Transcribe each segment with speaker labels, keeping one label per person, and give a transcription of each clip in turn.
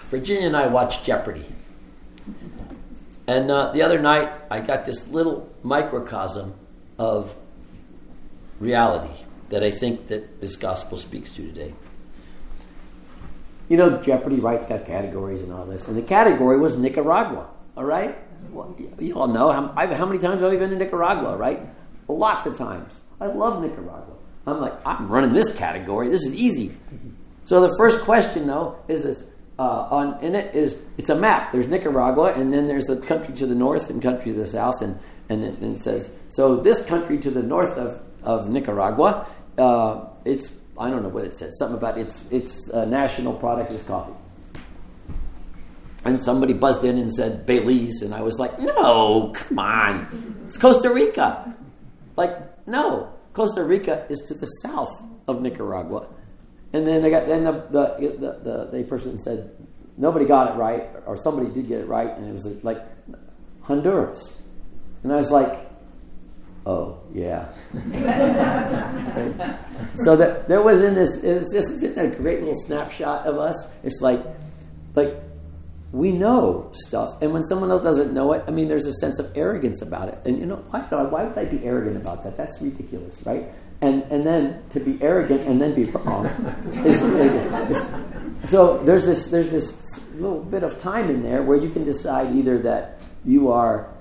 Speaker 1: Virginia and I watch Jeopardy. And the other night, I got this little microcosm of reality that I think that this gospel speaks to today. You know, Jeopardy, right? It's got categories and all this. And the category was Nicaragua, all right? Well, you all know. How many times have I been to Nicaragua, right? Lots of times. I love Nicaragua. I'm like, I'm running this category. This is easy. So the first question, though, is this. It's a map. There's Nicaragua, and then there's the country to the north and country to the south, and it says, so this country to the north of Nicaragua, it's, I don't know what it said, something about its national product is coffee. And somebody buzzed in and said Belize, and I was like, no, come on, it's Costa Rica. Like, no, Costa Rica is to the south of Nicaragua. And then the person said nobody got it right, or somebody did get it right, and it was like Honduras. And I was like, oh yeah. So that there was isn't that a great little snapshot of us? It's like we know stuff, and when someone else doesn't know it, I mean, there's a sense of arrogance about it. And you know, why would I be arrogant about that? That's ridiculous, right? And then to be arrogant and then be wrong is so there's this little bit of time in there where you can decide either that you are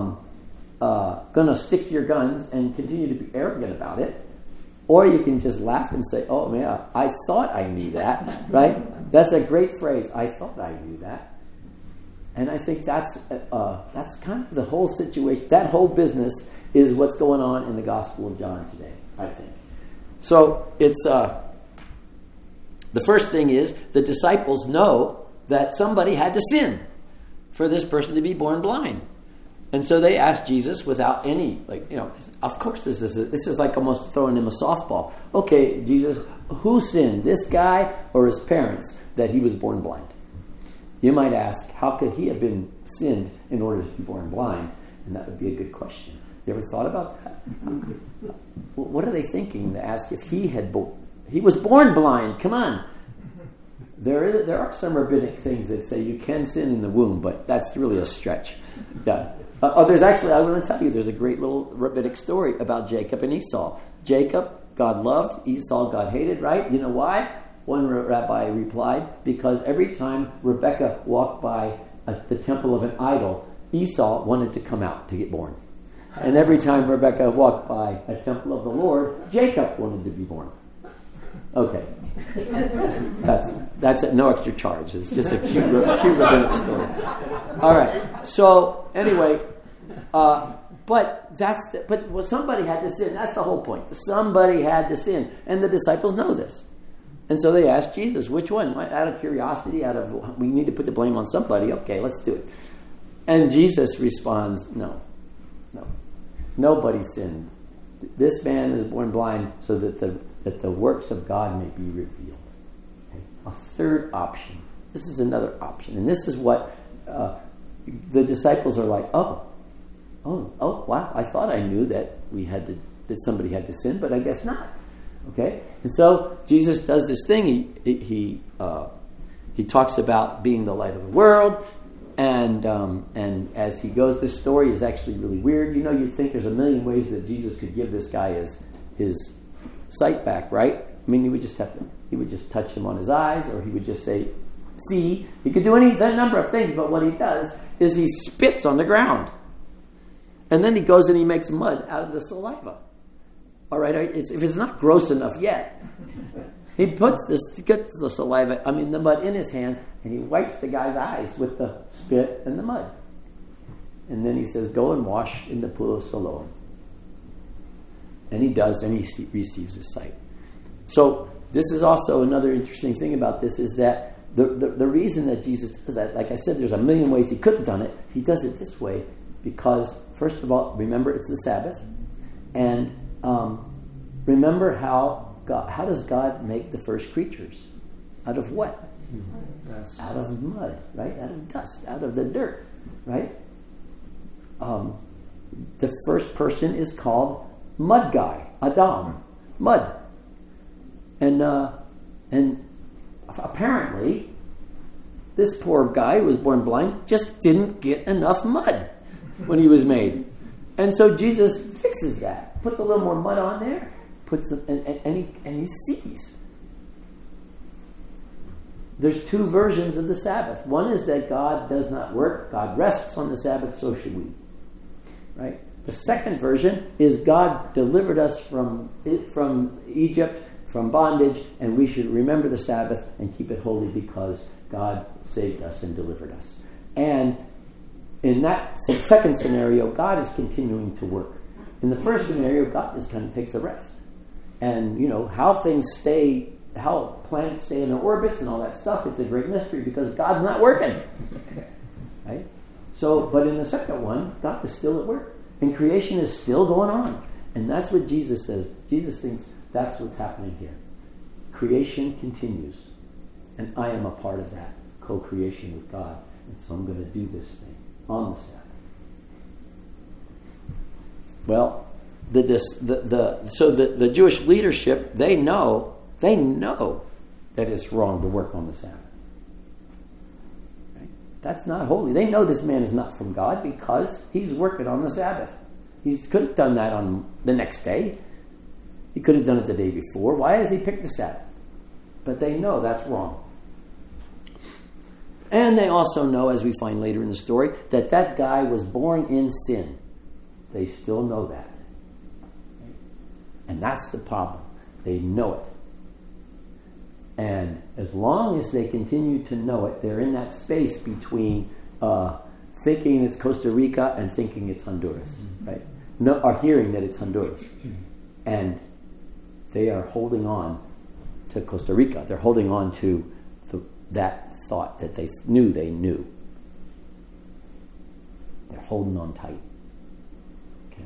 Speaker 1: going to stick to your guns and continue to be arrogant about it, or you can just laugh and say, "Oh man, I thought I knew that." Right? That's a great phrase. I thought I knew that, and I think that's kind of the whole situation. That whole business is what's going on in the Gospel of John today, I think. So it's the first thing is the disciples know that somebody had to sin for this person to be born blind, and so they asked Jesus without any of course this is like almost throwing him a softball. Okay, Jesus, who sinned, this guy or his parents, that he was born blind? You might ask, how could he have been sinned in order to be born blind? And that would be a good question. You ever thought about that? What are they thinking to ask if he was born blind? Come on. There are some rabbinic things that say you can sin in the womb, but that's really a stretch. Yeah. There's actually, I want to tell you, there's a great little rabbinic story about Jacob and Esau. Jacob, God loved. Esau, God hated, right? You know why? One rabbi replied, because every time Rebekah walked by the temple of an idol, Esau wanted to come out to get born. And every time Rebekah walked by a temple of the Lord, Jacob wanted to be born. Okay. That's at no extra charge. It's just a cute rabbinic story. All right. So anyway, but somebody had to sin. That's the whole point. Somebody had to sin, and the disciples know this, and so they asked Jesus, which one? Out of curiosity, we need to put the blame on somebody. Okay, let's do it. And Jesus responds, no. Nobody sinned. This man is born blind so that the works of God may be revealed. Okay? A third option. This is another option. And this is what the disciples are like, oh, wow, I thought I knew that that somebody had to sin, but I guess not. Okay? And so Jesus does this thing. He talks about being the light of the world. And as he goes, this story is actually really weird. You know, you'd think there's a million ways that Jesus could give this guy his sight back, right? I mean, he would just touch him on his eyes, or he would just say, see. He could do that number of things, but what he does is he spits on the ground. And then he goes and he makes mud out of the saliva. All right, if it's not gross enough yet, he gets the saliva, the mud in his hands, and he wipes the guy's eyes with the spit and the mud. And then he says, go and wash in the pool of Siloam. And he does, and he receives his sight. So this is also another interesting thing about this, is that the reason that Jesus does that, like I said, there's a million ways he could have done it. He does it this way because, first of all, remember it's the Sabbath. And remember how does God make the first creatures? Out of what? Dust. Out of mud, right? Out of dust, out of the dirt, right? The first person is called Mud Guy, Adam, mud. And apparently, This poor guy who was born blind just didn't get enough mud when he was made. And so Jesus fixes that, puts a little more mud on there, and he sees. There's two versions of the Sabbath. One is that God does not work. God rests on the Sabbath, so should we. Right? The second version is God delivered us from Egypt, from bondage, and we should remember the Sabbath and keep it holy because God saved us and delivered us. And in that second scenario, God is continuing to work. In the first scenario, God just kind of takes a rest. And, how planets stay in their orbits and all that stuff, it's a great mystery because God's not working. Right? So, but in the second one, God is still at work. And creation is still going on. And that's what Jesus says. Jesus thinks that's what's happening here. Creation continues. And I am a part of that co-creation with God. And so I'm going to do this thing on the Sabbath. Well, the Jewish leadership, they know that it's wrong to work on the Sabbath. Right? That's not holy. They know this man is not from God because he's working on the Sabbath. He could have done that on the next day. He could have done it the day before. Why has he picked the Sabbath? But they know that's wrong. And they also know, as we find later in the story, that guy was born in sin. They still know that. And that's the problem. They know it. And as long as they continue to know it, they're in that space between thinking it's Costa Rica and thinking it's Honduras, right? No, or hearing that it's Honduras. And they are holding on to Costa Rica. They're holding on to that thought that they knew. They're holding on tight. Okay.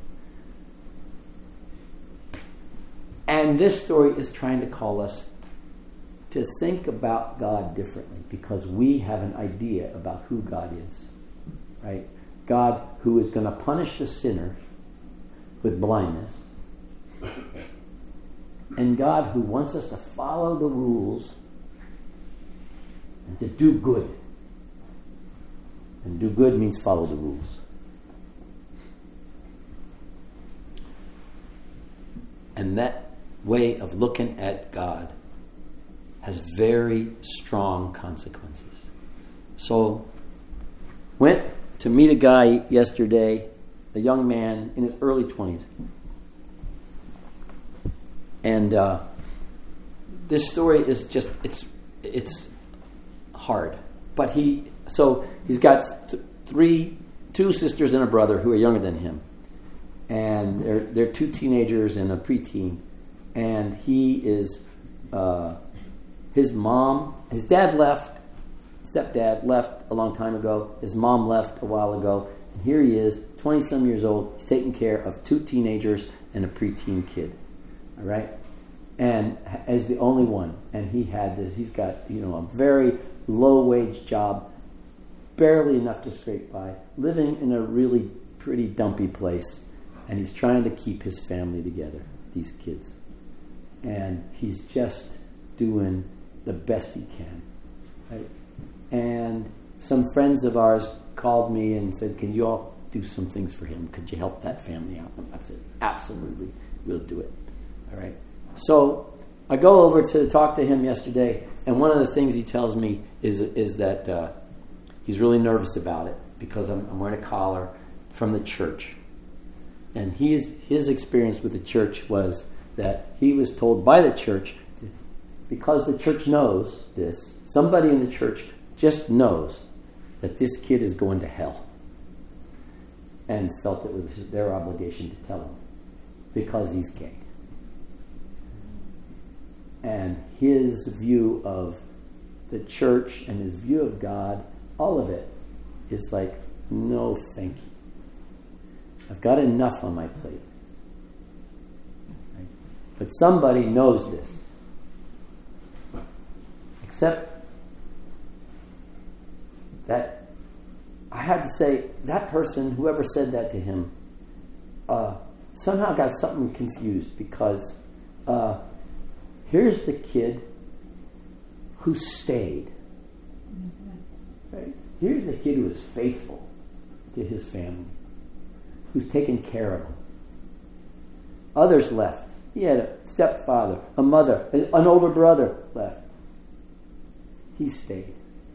Speaker 1: And this story is trying to call us to think about God differently because we have an idea about who God is. Right? God who is going to punish the sinner with blindness. And God who wants us to follow the rules and to do good. And do good means follow the rules. And that way of looking at God has very strong consequences. So, went to meet a guy yesterday, a young man in his early 20s. And this story is just, it's hard. But he's got two sisters and a brother who are younger than him. And they're two teenagers and a preteen. And he is, his dad left, stepdad left a long time ago. His mom left a while ago. And here he is, 20-some years old. He's taking care of two teenagers and a preteen kid. All right? And as the only one. And he's got, a very low-wage job, barely enough to scrape by, living in a really pretty dumpy place. And he's trying to keep his family together, these kids. And he's just doing the best he can. Right? And some friends of ours called me and said, can you all do some things for him? Could you help that family out? I said, absolutely, we'll do it. All right. So I go over to talk to him yesterday, and one of the things he tells me is that he's really nervous about it because I'm wearing a collar from the church. And his experience with the church was that he was told by the church, because the church knows this, somebody in the church just knows that this kid is going to hell, and felt it was their obligation to tell him because he's gay. And his view of the church and his view of God, all of it is like, no thank you. I've got enough on my plate. Right? But somebody knows this. Except that I had to say, that person, whoever said that to him, somehow got something confused because here's the kid who stayed. Right? Here's the kid who is faithful to his family, who's taken care of him. Others left. He had a stepfather, a mother, an older brother left. He stayed.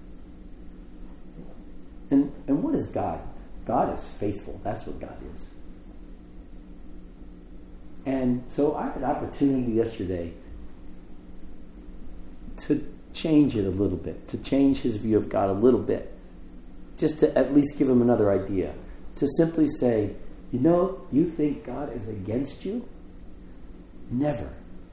Speaker 1: And what is God? God is faithful. That's what God is. And so I had an opportunity yesterday to change it a little bit, to change his view of God a little bit, just to at least give him another idea. To simply say, you think God is against you? Never.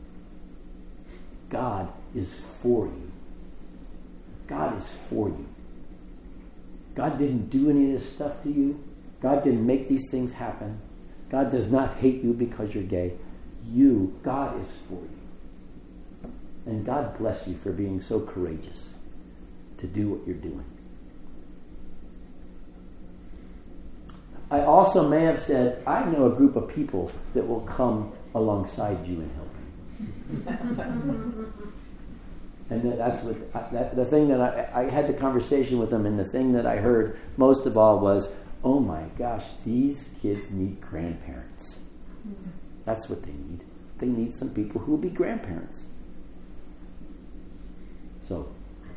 Speaker 1: God is for you. God is for you. God didn't do any of this stuff to you. God didn't make these things happen. God does not hate you because you're gay. God is for you. And God bless you for being so courageous to do what you're doing. I also may have said, I know a group of people that will come alongside you and help you. And that's what the thing that I had the conversation with them, and the thing that I heard most of all was, oh my gosh, these kids need grandparents. That's what they need. They need some people who will be grandparents. So,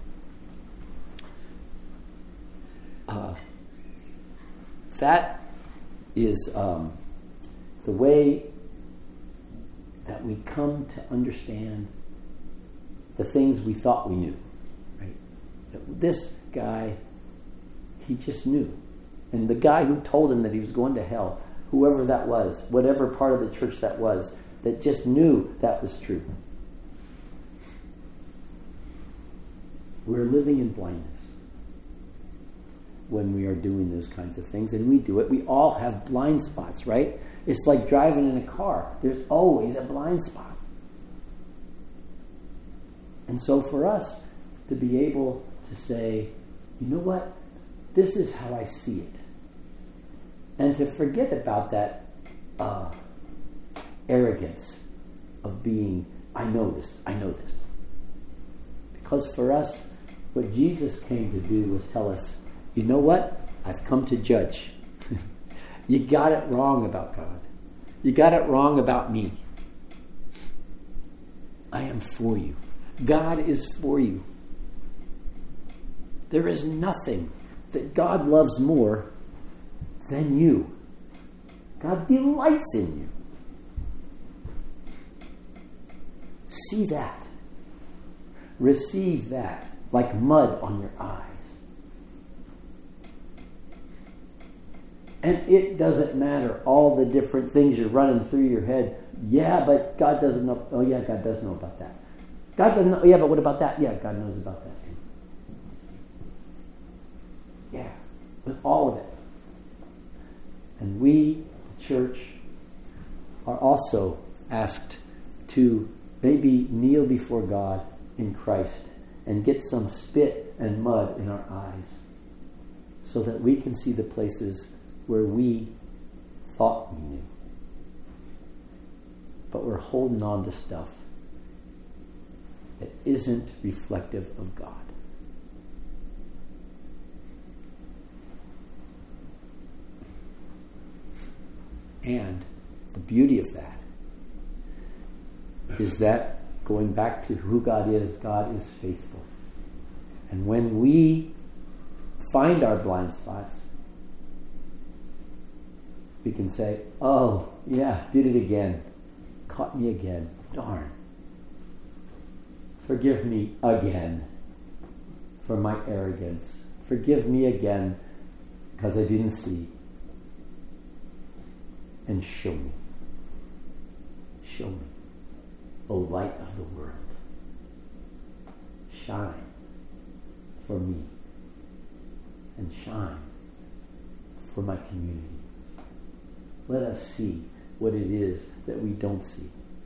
Speaker 1: that is the way that we come to understand the things we thought we knew. Right? This guy, he just knew. And the guy who told him that he was going to hell, whoever that was, whatever part of the church that was, that just knew that was true. We're living in blindness when we are doing those kinds of things, and we do it. We all have blind spots, right? It's like driving in a car. There's always a blind spot. And so for us to be able to say, you know what? This is how I see it. And to forget about that arrogance of being, I know this. Because for us, what Jesus came to do was tell us, you know what? I've come to judge. You got it wrong about God. You got it wrong about me. I am for you. God is for you. There is nothing that God loves more than you. God delights in you. See that. Receive that like mud on your eyes. And it doesn't matter all the different things you're running through your head. Yeah, but God doesn't know. Oh, yeah, God does know about that. God doesn't know. Yeah, but what about that? Yeah, God knows about that too. Yeah, with all of it. And we, the church, are also asked to maybe kneel before God in Christ and get some spit and mud in our eyes so that we can see the places where we thought we knew. But we're holding on to stuff that isn't reflective of God. And the beauty of that is that, going back to who God is faithful. And when we find our blind spots, we can say, oh, yeah, did it again. Caught me again. Darn. Forgive me again for my arrogance. Forgive me again because I didn't see. And show me. Show me, O light of the world. Shine for me and shine for my community. Let us see what it is that we don't see.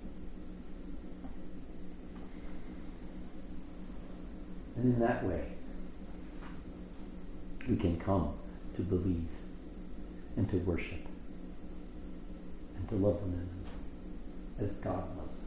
Speaker 1: And in that way, we can come to believe and to worship and to love one another as God loves.